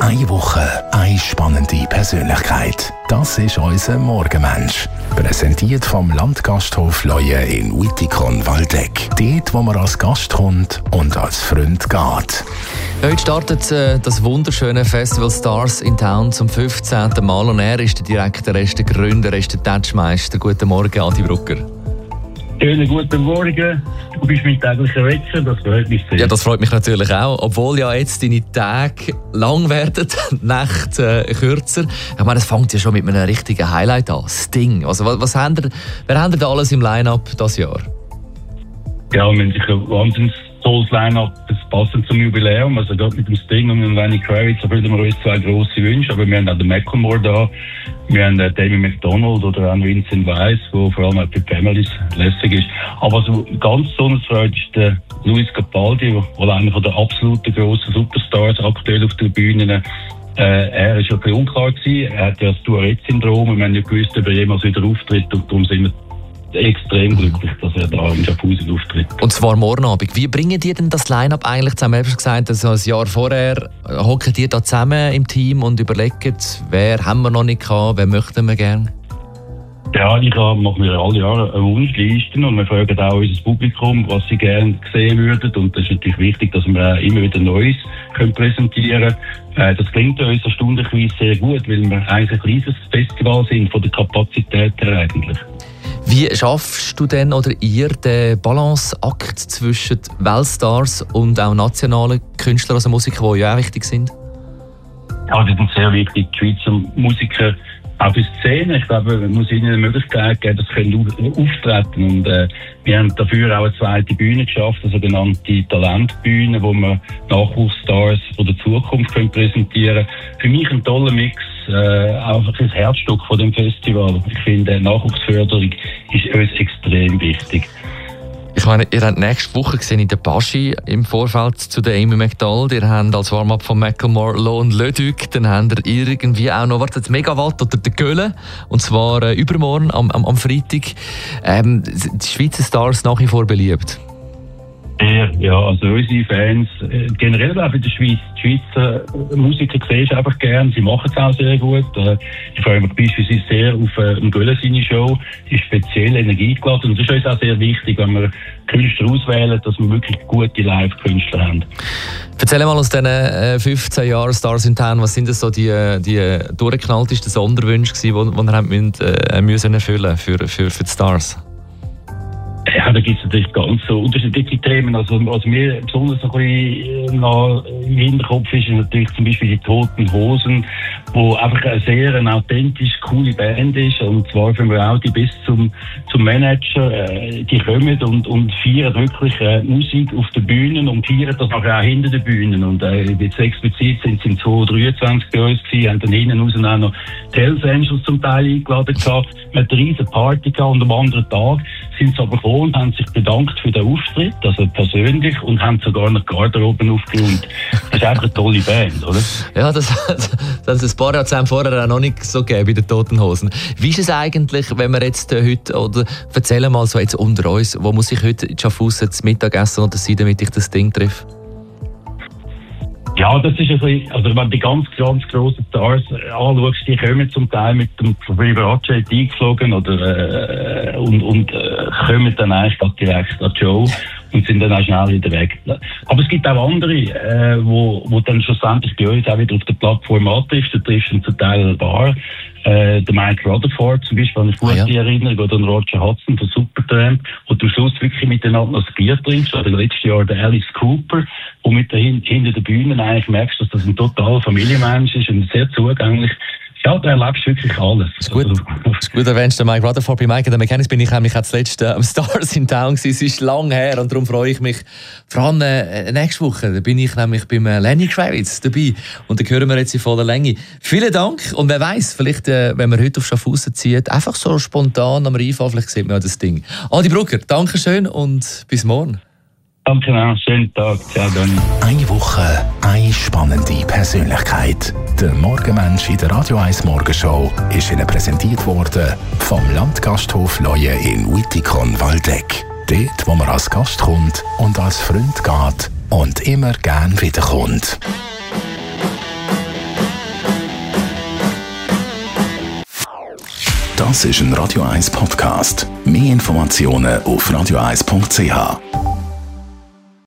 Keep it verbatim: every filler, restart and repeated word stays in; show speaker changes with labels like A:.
A: Eine Woche, eine spannende Persönlichkeit. Das ist unser Morgenmensch. Präsentiert vom Landgasthof Leue in Wittikon-Waldeck. Dort, wo man als Gast kommt und als Freund geht.
B: Heute startet äh, das wunderschöne Festival Stars in Town zum fünfzehnten Mal. Und er ist der Direktor, er ist der Gründer, er ist der Touchmeister. Guten Morgen, Adi Brucker.
C: Schönen guten Morgen. Du bist mein täglicher Wecker, das freut mich sehr.
B: Ja, das freut mich natürlich auch. Obwohl ja jetzt deine Tage lang werden, die Nächte äh, kürzer. Ich meine, es fängt ja schon mit einem richtigen Highlight an. Sting. Also, was, was haben ihr, wer haben ihr da alles im Line-Up dieses Jahr?
C: Ja, wir haben sicher ein wahnsinnig tolles Line-Up, das passend zum Jubiläum. Also gerade mit dem Sting und dem Lenny Kravitz erfüllen wir uns zwei grosse Wünsche. Aber wir haben auch den Macklemore da. Wir haben den Damien McDonald oder auch Vincent Weiss, der vor allem auch für die Families lässig ist. Aber so ganz besonders ist der Luis Capaldi, der einer von der absoluten grossen Superstars aktuell auf der Bühne. Äh, er war ja ein bisschen unklar gewesen. Er hat ja das Tourette-Syndrom und wir haben ja gewusst, ob er jemals wieder auftritt. Und darum sind wir extrem glücklich, dass er da in Schaffhausen auftritt.
B: Und zwar morgen Abend. Wie bringen die denn das Line-Up eigentlich zusammen? Ich habe gesagt, dass ein Jahr vorher hocken die da zusammen im Team und überlegen, wer haben wir noch nicht gehabt, wer möchten wir gerne?
C: Ja, ich mache mir alle Jahre eine Wunschliste und wir fragen auch unser Publikum, was sie gerne sehen würden. Und das ist natürlich wichtig, dass wir immer wieder Neues können präsentieren können. Das klingt uns erstaunlicherweise sehr gut, weil wir eigentlich ein kleines Festival sind, von der Kapazität her eigentlich.
B: Wie schaffst du denn oder ihr den Balanceakt zwischen Weltstars und auch nationalen Künstlern, also Musiker, die ja auch wichtig sind?
C: Ja, das sind sehr wichtig. Die Schweizer Musiker, auch für die Szene. Ich glaube, man muss ihnen eine Möglichkeit geben, dass sie auftreten. Und äh, wir haben dafür auch eine zweite Bühne geschafft, eine sogenannte Talentbühne, wo wir Nachwuchsstars von der Zukunft können präsentieren können. Für mich ein toller Mix, äh, auch ein Herzstück von dem Festival. Ich finde, Nachwuchsförderung ist uns extrem wichtig.
B: Ich meine, ihr habt nächste Woche gesehen in der Baschi im Vorfeld zu der Amy McDonald. Ihr habt als Warm-up von Macklemore Lo und Le Duc. Dann habt ihr irgendwie auch noch, wartet, Megawatt oder der Göhle. Und zwar äh, übermorgen am, am, am Freitag. Ähm, die Schweizer Stars nach wie vor beliebt.
C: Ja, also unsere Fans, generell auch in der Schweiz, die Schweizer Musiker siehst du einfach gern, sie machen es auch sehr gut. Ich freue mich beispielsweise sehr auf eine Göhle seine Show, die ist speziell energiegeladen und das ist uns auch sehr wichtig, wenn wir Künstler auswählen, dass wir wirklich gute Live-Künstler haben.
B: Erzähl mal aus diesen fünfzehn Jahren Stars in Town, was sind das so die, die durchgeknalltesten Sonderwünsche gewesen, die ihr habt müssen, äh, müssen erfüllen für, für, für die Stars?
C: Ja, da gibt es natürlich ganz so unterschiedliche Themen. Also, was mir besonders ein bisschen noch im Hinterkopf ist, ist natürlich zum Beispiel die Toten Hosen, wo einfach eine sehr eine authentisch coole Band ist. Und zwar finden wir auch die bis zum, zum Manager, äh, die kommen und, und feiern wirklich äh, Musik auf den Bühnen und feiern das nachher auch hinter den Bühnen. Und äh, jetzt explizit sind sie im zweitausenddreiundzwanzig bei uns gewesen, haben dann hinten raus auch noch die Hells Angels zum Teil eingeladen gehabt. Wir hatten eine riesen Party gehabt und am anderen Tag sind sie aber gekommen und haben sich bedankt für den Auftritt, also persönlich, und haben sogar noch Garderoben aufgeräumt. Das ist einfach eine tolle Band, oder?
B: Ja, das hat es ein paar Jahre vorher auch noch nicht so gegeben bei den Toten Hosen. Wie ist es eigentlich, wenn wir jetzt heute, oder erzählen mal so jetzt unter uns, wo muss ich heute in Schaffhausen zum Mittagessen oder sein, damit ich das Ding treffe?
C: Ja, das ist ein bisschen, also wenn du die ganz, ganz grossen Stars anschaust, die kommen zum Teil mit dem Privatjet eingeflogen oder, äh, und, und äh, kommen dann eigentlich direkt an die Show und sind dann auch schnell wieder weg. Aber es gibt auch andere, äh, wo, wo dann schlussendlich bei uns auch wieder auf der Plattform antriffst. Du triffst dann zum Teil ein Bar. Äh, der Mike Rutherford zum Beispiel, an eine gute ah, ja. Erinnerung, oder Roger Hudson von Supertramp, wo du am Schluss wirklich miteinander noch das Bier trinkst. Oder letztes Jahr der Alice Cooper, wo mit der, hinter der Bühne eigentlich merkst, dass das ein total Familienmensch ist und sehr zugänglich. Ja, da erlebst du wirklich alles.
B: Das ist gut, also, das ist gut erwähnst du Mike Rutherford. Bei Mike McKennis bin ich nämlich auch das letzte am Stars in Town gewesen. Es ist lang her und darum freue ich mich. Vor allem äh, nächste Woche da bin ich nämlich beim äh, Lenny Kravitz dabei und dann hören wir jetzt in voller Länge. Vielen Dank und wer weiß, vielleicht, äh, wenn man heute auf Schaffhausen zieht, einfach so spontan am Rheinfahren, vielleicht sieht man ja das Ding. Adi Brucker, danke schön und bis morgen.
C: Danke, schönen Tag. Ciao, Donny.
A: Eine Woche, eine spannende Persönlichkeit. Der Morgenmensch in der Radio eins Morgenshow ist Ihnen präsentiert worden vom Landgasthof Leue in Wittikon-Waldeck. Dort, wo man als Gast kommt und als Freund geht und immer gern wiederkommt. Das ist ein Radio eins Podcast. Mehr Informationen auf radio eins punkt c h.